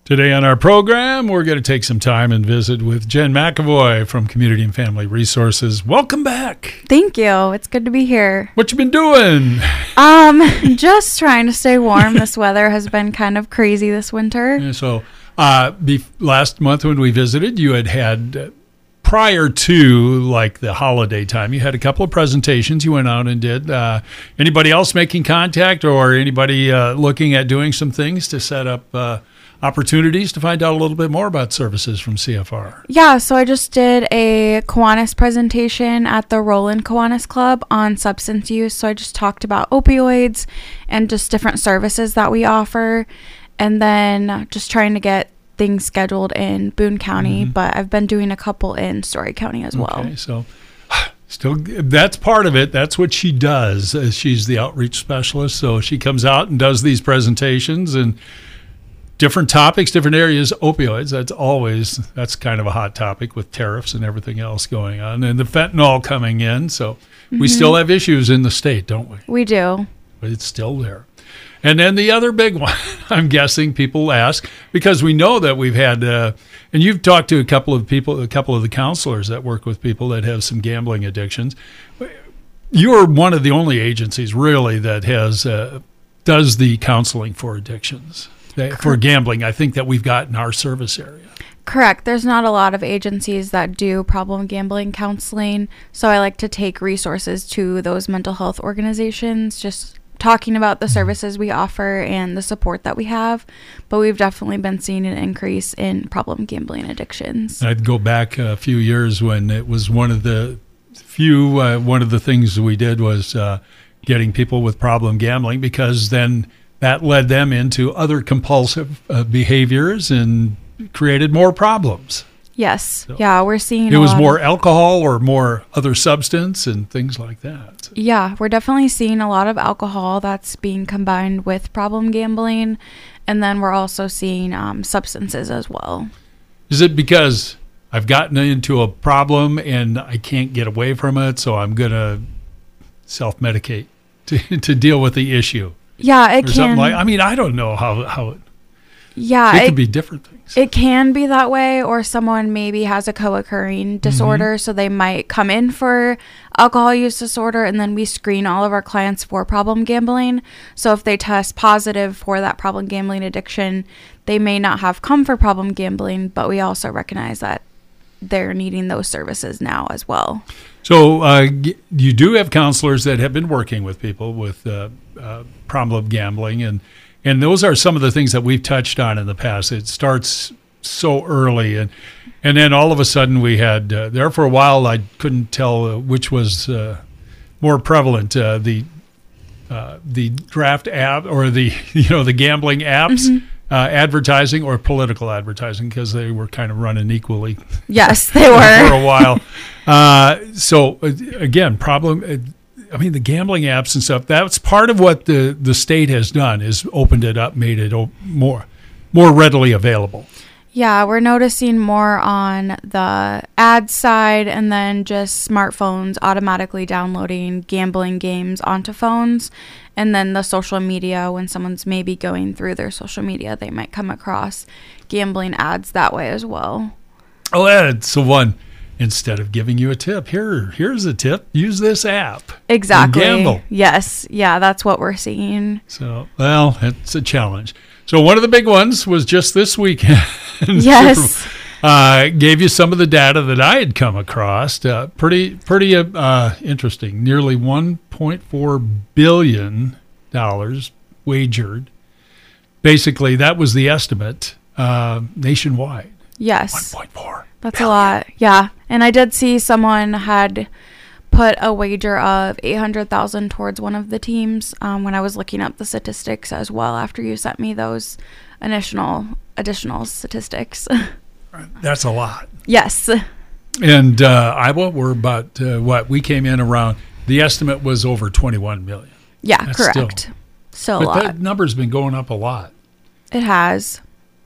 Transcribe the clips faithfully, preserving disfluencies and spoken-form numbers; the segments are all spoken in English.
Today on our program, we're going to take some time and visit with Jen McAvoy from Community and Family Resources. Welcome back. Thank you. It's good to be here. What you been doing? Um, just trying to stay warm. This weather has been kind of crazy this winter. Yeah, so, uh, be- last month when we visited, you had had, uh, prior to like the holiday time, you had a couple of presentations you went out and did. Uh, anybody else making contact or anybody uh, looking at doing some things to set up uh, opportunities to find out a little bit more about services from C F R? Yeah, so I just did a Kiwanis presentation at the Roland Kiwanis Club on substance use. So I just talked about opioids and just different services that we offer. And then just trying to get things scheduled in Boone County, mm-hmm. but I've been doing a couple in Story County as well. Okay, so still, that's part of it. That's what she does. Uh, she's the outreach specialist, so she comes out and does these presentations and different topics, different areas. Opioids, that's always, that's kind of a hot topic with tariffs and everything else going on. And the fentanyl coming in, so mm-hmm. we still have issues in the state, don't we? We do. But it's still there. And then the other big one, I'm guessing people ask, because we know that we've had, uh, and you've talked to a couple of people, a couple of the counselors that work with people that have some gambling addictions. You're one of the only agencies really that has, uh, does the counseling for addictions. For gambling, I think that we've got in our service area. Correct. There's not a lot of agencies that do problem gambling counseling. So I like to take resources to those mental health organizations, just talking about the services we offer and the support that we have. But we've definitely been seeing an increase in problem gambling addictions. I'd go back a few years when it was one of the few, uh, one of the things we did was uh, getting people with problem gambling, because then that led them into other compulsive uh, behaviors and created more problems. Yes. So yeah, we're seeing it a was lot more of, alcohol or more other substance and things like that. Yeah, we're definitely seeing a lot of alcohol that's being combined with problem gambling. And then we're also seeing um, substances as well. Is it because I've gotten into a problem and I can't get away from it, so I'm going to self-medicate to, to deal with the issue? Yeah, it or can. Something like, I mean, I don't know how, how it, yeah, it, it could be different things. It can be that way, or someone maybe has a co-occurring disorder, mm-hmm. so they might come in for alcohol use disorder, and then we screen all of our clients for problem gambling. So if they test positive for that problem gambling addiction, they may not have come for problem gambling, but we also recognize that they're needing those services now as well. So uh, you do have counselors that have been working with people with uh, uh, problem gambling, and and those are some of the things that we've touched on in the past. It starts so early, and and then all of a sudden we had uh, there for a while. I couldn't tell uh, which was uh, more prevalent, uh, the uh, the draft app or the you know the gambling apps. Mm-hmm. Uh, advertising or political advertising, because they were kind of running equally. Yes, they were. For a while. Uh, so, uh, again, problem, uh, I mean, the gambling apps and stuff, that's part of what the, the state has done, is opened it up, made it o- more more readily available. Yeah, we're noticing more on the ad side, and then just smartphones automatically downloading gambling games onto phones. And then the social media, when someone's maybe going through their social media, they might come across gambling ads that way as well. Oh, that's the one. Instead of giving you a tip, here, here's a tip. Use this app. Exactly. And gamble. Yes. Yeah, that's what we're seeing. So, well, it's a challenge. So one of the big ones was just this weekend. Yes. uh, gave you some of the data that I had come across. Uh, pretty pretty uh, interesting. Nearly one point four billion dollars wagered. Basically, that was the estimate uh, nationwide. Yes. one point four. That's billion. a lot. Yeah. And I did see someone had put a wager of eight hundred thousand dollars towards one of the teams um, when I was looking up the statistics as well after you sent me those additional additional statistics. That's a lot. Yes. And uh, Iowa, we're about, uh, what, we came in around, the estimate was over twenty-one million. Yeah, That's correct. Still, still a but lot. that number's been going up a lot. It has.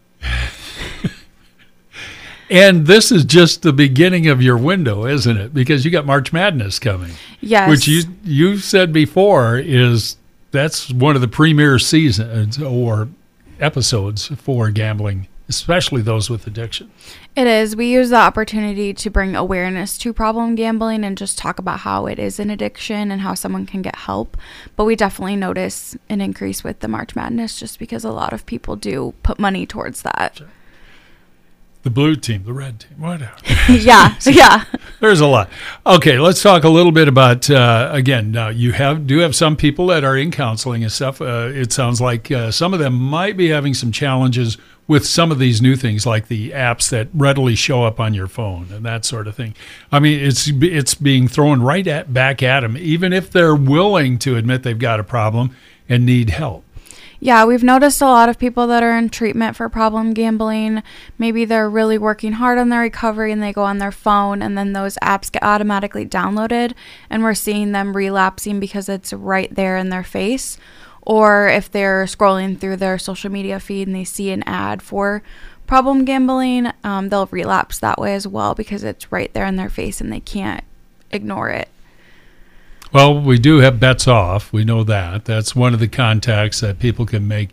And this is just the beginning of your window, isn't it? Because you got March Madness coming. Yes. Which you you said before is that's one of the premier seasons or episodes for gambling especially those with addiction. It is. We use the opportunity to bring awareness to problem gambling and just talk about how it is an addiction and how someone can get help. But we definitely notice an increase with the March Madness just because a lot of people do put money towards that. Sure. The blue team, the red team, whatever. yeah, yeah. There's a lot. Okay, let's talk a little bit about, uh, again, uh, you have do have some people that are in counseling and stuff. Uh, it sounds like uh, some of them might be having some challenges with some of these new things like the apps that readily show up on your phone and that sort of thing. I mean, it's it's being thrown right at, back at them, even if they're willing to admit they've got a problem and need help. Yeah, we've noticed a lot of people that are in treatment for problem gambling. Maybe they're really working hard on their recovery and they go on their phone and then those apps get automatically downloaded and we're seeing them relapsing because it's right there in their face. Or if they're scrolling through their social media feed and they see an ad for problem gambling, um, they'll relapse that way as well because it's right there in their face and they can't ignore it. Well, we do have Bets Off. We know that. That's one of the contacts that people can make.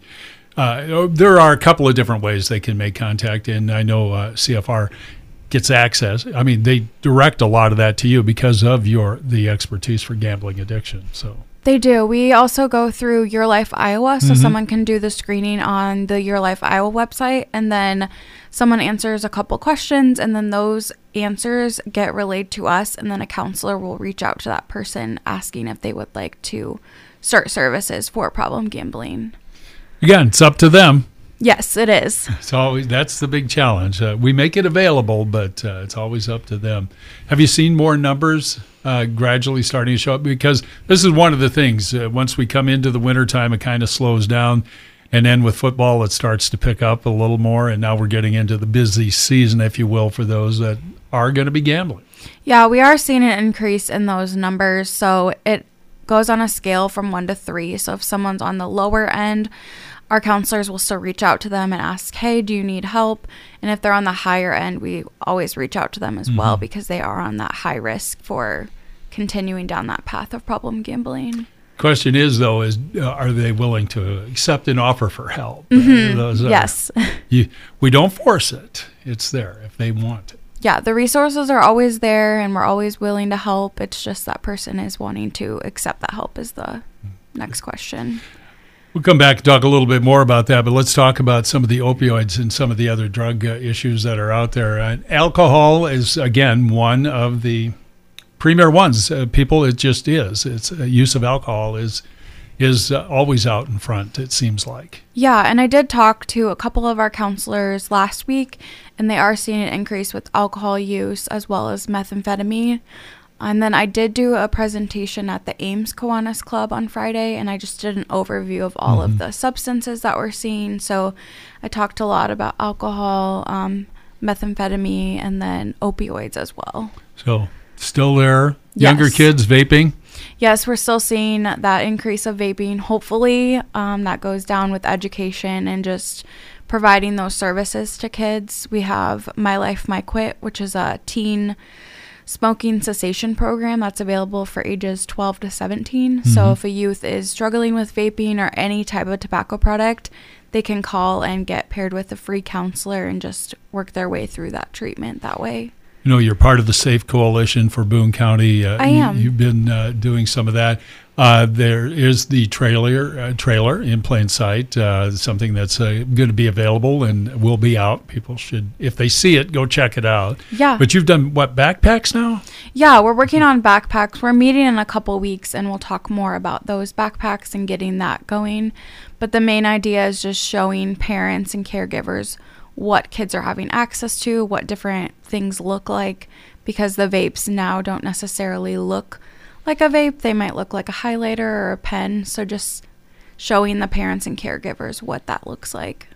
Uh, there are a couple of different ways they can make contact, and I know uh, C F R gets access. I mean, they direct a lot of that to you because of your the expertise for gambling addiction. So they do. We also go through Your Life Iowa, so mm-hmm. someone can do the screening on the Your Life Iowa website, and then someone answers a couple questions, and then those answers get relayed to us, and then a counselor will reach out to that person asking if they would like to start services for problem gambling. Again, it's up to them. Yes, it is. It's always that's the big challenge. Uh, we make it available, but uh, it's always up to them. Have you seen more numbers uh, gradually starting to show up? Because this is one of the things. Uh, once we come into the wintertime, it kind of slows down. And then with football, it starts to pick up a little more. And now we're getting into the busy season, if you will, for those that are going to be gambling. Yeah, we are seeing an increase in those numbers. So it goes on a scale from one to three. So if someone's on the lower end, our counselors will still reach out to them and ask, hey, do you need help? And if they're on the higher end, we always reach out to them as mm-hmm. well because they are on that high risk for continuing down that path of problem gambling. Question is, though, is uh, are they willing to accept an offer for help? Mm-hmm. Uh, those are, yes. you, we don't force it. It's there if they want it. Yeah, the resources are always there, and we're always willing to help. It's just that person is wanting to accept that help is the next question. We'll come back and talk a little bit more about that, but let's talk about some of the opioids and some of the other drug uh, issues that are out there. Uh, alcohol is, again, one of the premier ones. Uh, people, it just is. It's uh, use of alcohol is is uh, always out in front, it seems like. Yeah, and I did talk to a couple of our counselors last week, and they are seeing an increase with alcohol use as well as methamphetamine. And then I did do a presentation at the Ames Kiwanis Club on Friday, and I just did an overview of all mm-hmm. of the substances that we're seeing. So I talked a lot about alcohol, um, methamphetamine, and then opioids as well. So still there, younger yes. kids vaping? Yes, we're still seeing that increase of vaping. Hopefully um, that goes down with education and just providing those services to kids. We have My Life, My Quit, which is a teen smoking cessation program that's available for ages twelve to seventeen. Mm-hmm. So if a youth is struggling with vaping or any type of tobacco product, they can call and get paired with a free counselor and just work their way through that treatment that way. You know, you're part of the SAFE Coalition for Boone County. Uh, I am. You, you've been uh, doing some of that. Uh, there is the trailer uh, trailer in plain sight, uh, something that's uh, going to be available and will be out. People should, if they see it, go check it out. Yeah. But you've done, what, backpacks now? Yeah, we're working on backpacks. We're meeting in a couple weeks, and we'll talk more about those backpacks and getting that going. But the main idea is just showing parents and caregivers what kids are having access to, what different things look like, because the vapes now don't necessarily look like a vape. They might look like a highlighter or a pen. So just showing the parents and caregivers what that looks like.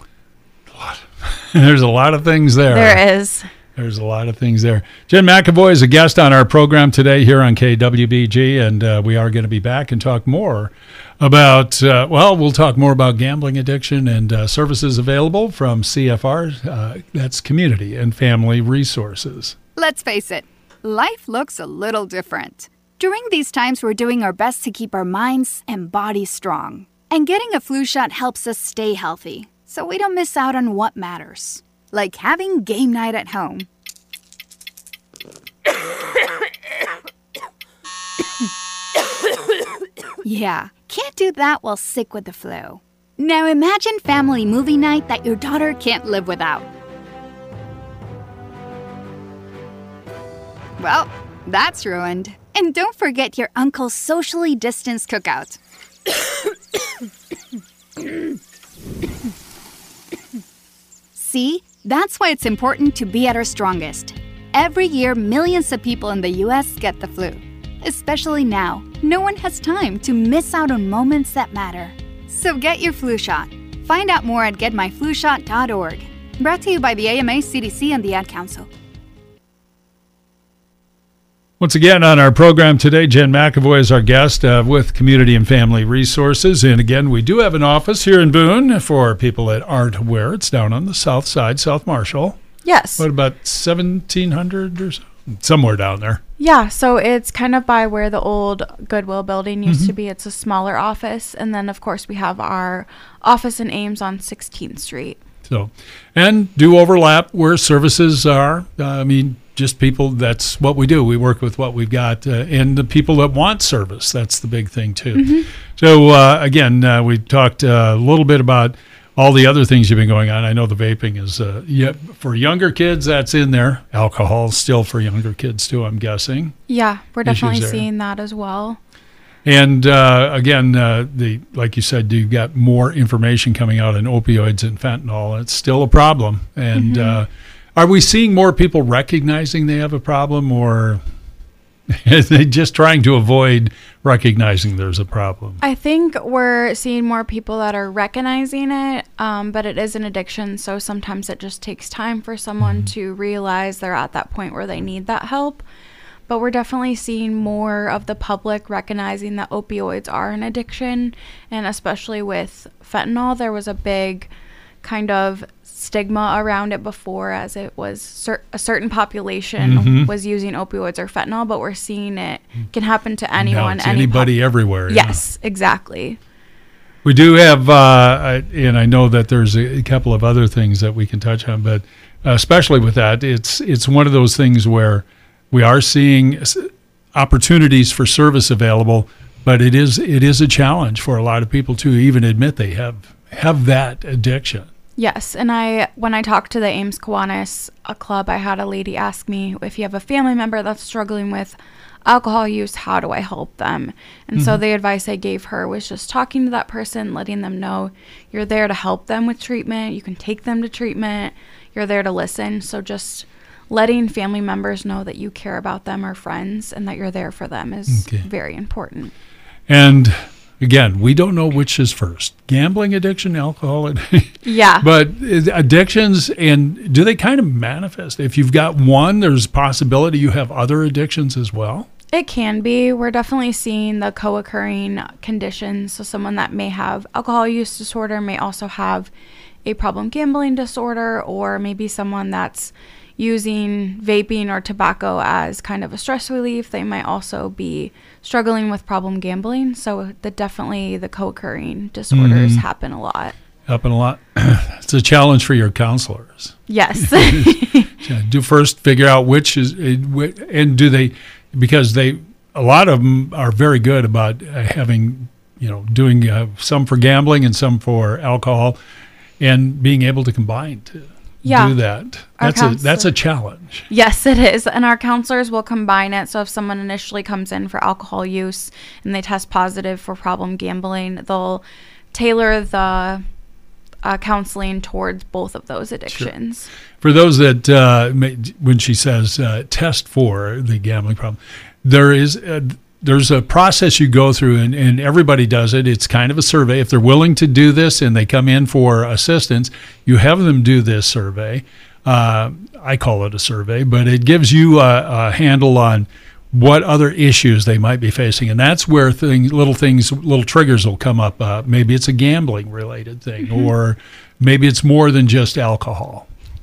A lot. There's a lot of things there. There is. There's a lot of things there. Jen McAvoy is a guest on our program today here on K W B G, and uh, we are going to be back and talk more about, uh, well, we'll talk more about gambling addiction and uh, services available from C F R. Uh, that's Community and Family Resources. Let's face it, life looks a little different. During these times, we're doing our best to keep our minds and bodies strong. And getting a flu shot helps us stay healthy. so we don't miss out on what matters, like having game night at home. Yeah, can't do that while sick with the flu. Now imagine family movie night that your daughter can't live without. Well, that's ruined. And don't forget your uncle's socially distanced cookout. See, that's why it's important to be at our strongest. Every year, millions of people in the U S get the flu. Especially now, no one has time to miss out on moments that matter. So get your flu shot. Find out more at get my flu shot dot org. Brought to you by the A M A, C D C, and the Ad Council. Once again, on our program today, Jen McAvoy is our guest uh, with Community and Family Resources. And again, we do have an office here in Boone for people that aren't aware. It's down on the south side, South Marshall. Yes. What, about seventeen hundred or so? Somewhere down there. Yeah, so it's kind of by where the old Goodwill building used Mm-hmm. to be. It's a smaller office. And then, of course, we have our office in Ames on sixteenth Street. So, and do overlap where services are. Uh, I mean, just people, that's what we do. We work with what we've got, uh, and the people that want service. That's the big thing, too. Mm-hmm. So, uh, again, uh, we talked uh, a little bit about all the other things you've been going on. I know the vaping is, uh, yeah, for younger kids, that's in there. Alcohol is still for younger kids, too, I'm guessing. Yeah, we're Issues definitely there. seeing that as well. And uh, again, uh, the like you said, you've got more information coming out on opioids and fentanyl. It's still a problem. And Mm-hmm. uh, are we seeing more people recognizing they have a problem, or are they just trying to avoid recognizing there's a problem? I think we're seeing more people that are recognizing it, um, but it is an addiction, so sometimes it just takes time for someone Mm-hmm. to realize they're at that point where they need that help. But we're definitely seeing more of the public recognizing that opioids are an addiction, and especially with fentanyl, there was a big kind of stigma around it before, as it was cer- a certain population Mhm. was using opioids or fentanyl, but we're seeing it can happen to anyone. Now it's any anybody pop- everywhere. yeah. Yes, exactly. We do have, uh, I- and I know that there's a couple of other things that we can touch on, but especially with that, it's it's one of those things where we are seeing s- opportunities for service available, but it is it is a challenge for a lot of people to even admit they have have that addiction. Yes, and I when I talked to the Ames Kiwanis uh, club, I had a lady ask me, if you have a family member that's struggling with alcohol use, how do I help them? And so the advice I gave her was just talking to that person, letting them know you're there to help them with treatment. You can take them to treatment. You're there to listen. So just letting family members know that you care about them or friends and that you're there for them is Okay. very important. And again, we don't know which is first: gambling addiction, alcohol addiction. Yeah. But is- addictions, and do they kind of manifest? If you've got one, there's possibility you have other addictions as well. It can be. We're definitely seeing the co-occurring conditions. So someone that may have alcohol use disorder may also have a problem gambling disorder, or maybe someone that's using vaping or tobacco as kind of a stress relief. They might also be struggling with problem gambling. So the definitely the co-occurring disorders Mhm. happen a lot. Happen a lot. It's a challenge for your counselors. Yes. Yeah, do first figure out which is, uh, whi- and do they, because they, a lot of them are very good about uh, having, you know, doing uh, some for gambling and some for alcohol, and being able to combine to Yeah. do that. Our That's a that's a counselor- challenge. Yes, it is. And our counselors will combine it. So if someone initially comes in for alcohol use and they test positive for problem gambling, they'll tailor the uh, counseling towards both of those addictions. For those that, uh, may, when she says uh, test for the gambling problem, there is a, there's a process you go through, and, and everybody does it. It's kind of a survey. If they're willing to do this and they come in for assistance, you have them do this survey. Uh, I call it a survey, but it gives you a, a handle on what other issues they might be facing, and that's where things, little things, little triggers will come up. Uh, maybe it's a gambling-related thing, or maybe it's more than just alcohol.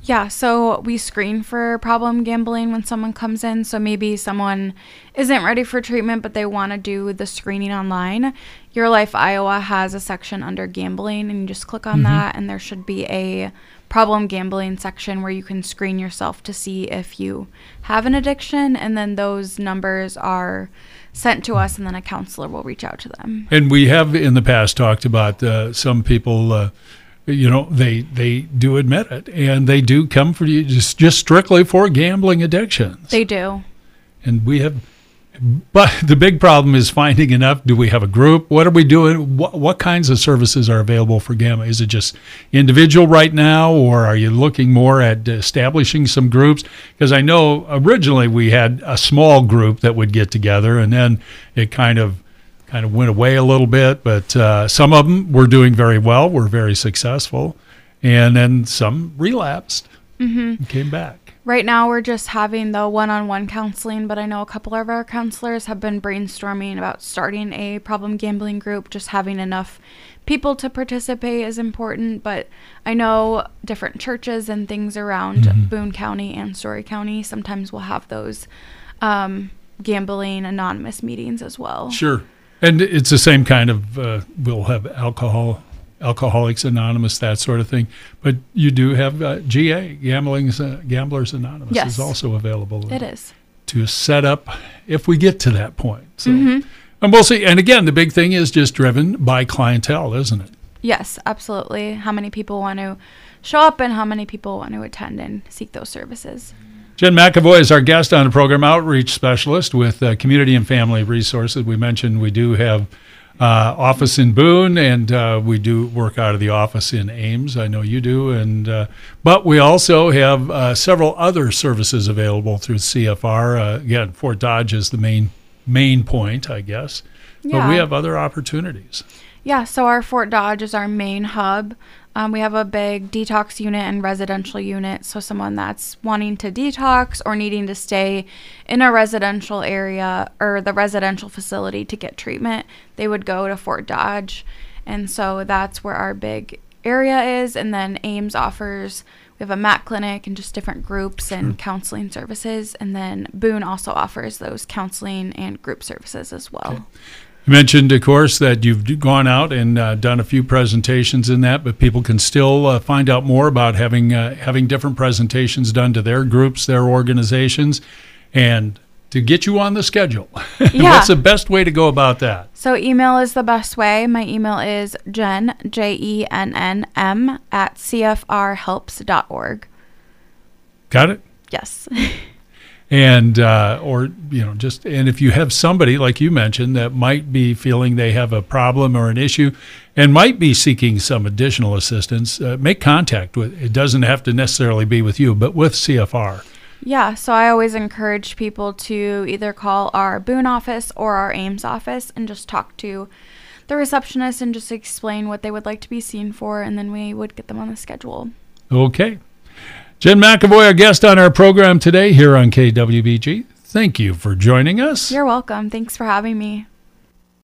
Yeah, so we screen for problem gambling when someone comes in. So maybe someone isn't ready for treatment, but they want to do the screening online. Your Life Iowa has a section under gambling, and you just click on mm-hmm. that, and there should be a problem gambling section where you can screen yourself to see if you have an addiction, and then those numbers are sent to us, and then a counselor will reach out to them. And we have in the past talked about uh, some people uh, you know, they they do admit it, and they do come for you just, just strictly for gambling addictions. They do. And we have, but the big problem is finding enough. Do we have a group? What are we doing? What, what kinds of services are available for gambling? Is it just individual right now, or are you looking more at establishing some groups? Because I know originally we had a small group that would get together, and then it kind of kind of went away a little bit, but uh, some of them were doing very well, were very successful, and then some relapsed mm-hmm. and came back. Right now we're just having the one-on-one counseling, but I know a couple of our counselors have been brainstorming about starting a problem gambling group. Just having enough people to participate is important, but I know different churches and things around mm-hmm. Boone County and Story County sometimes will have those um, gambling anonymous meetings as well. Sure. And it's the same kind of, uh, we'll have alcohol, Alcoholics Anonymous, that sort of thing. But you do have uh, G A, Gambling's, uh, Gamblers Anonymous, yes. is also available. It is. To set up if we get to that point. So, mm-hmm. And we'll see. And again, the big thing is just driven by clientele, isn't it? Yes, absolutely. How many people want to show up and how many people want to attend and seek those services. Jen McAvoy is our guest on the program, outreach specialist with uh, Community and Family Resources. We mentioned we do have uh, office in Boone, and uh, we do work out of the office in Ames. I know you do, and uh, but we also have uh, several other services available through C F R. Uh, again, Fort Dodge is the main main point, I guess, yeah. but we have other opportunities. Yeah, so our Fort Dodge is our main hub. Um, we have a big detox unit and residential unit. So someone that's wanting to detox or needing to stay in a residential area or the residential facility to get treatment, they would go to Fort Dodge. And so that's where our big area is. And then Ames offers, we have a M A C clinic and just different groups and sure. counseling services. And then Boone also offers those counseling and group services as well. Okay. You mentioned, of course, that you've gone out and uh, done a few presentations in that, but people can still uh, find out more about having uh, having different presentations done to their groups, their organizations, and to get you on the schedule. Yeah. What's the best way to go about that? So email is the best way. My email is Jen, J E N N M, at C F R helps dot org. Got it? Yes. And, uh, or, you know, just, and if you have somebody, like you mentioned, that might be feeling they have a problem or an issue and might be seeking some additional assistance, uh, make contact with, it doesn't have to necessarily be with you, but with C F R. Yeah, so I always encourage people to either call our Boone office or our Ames office and just talk to the receptionist and just explain what they would like to be seen for, and then we would get them on the schedule. Okay. Jen McAvoy, our guest on our program today here on K W B G. Thank you for joining us. You're welcome. Thanks for having me.